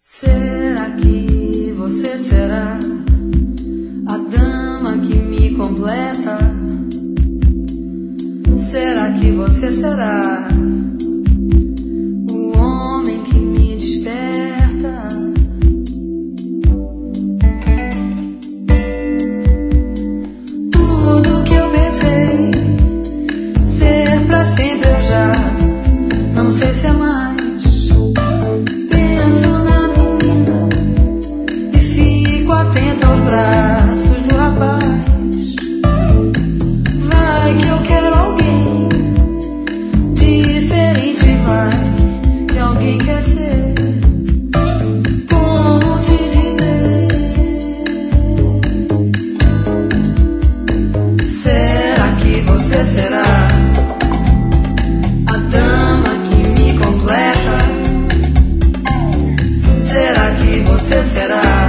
Será que você será a dama que me completa? Será que você será o homem que me desperta? Tudo que eu pensei ser pra sempre eu já não sei se é mais. Braços do rapaz, vai que eu quero alguém diferente, vai que alguém quer ser. Como te dizer? Será que você será a dama que me completa? Será que você será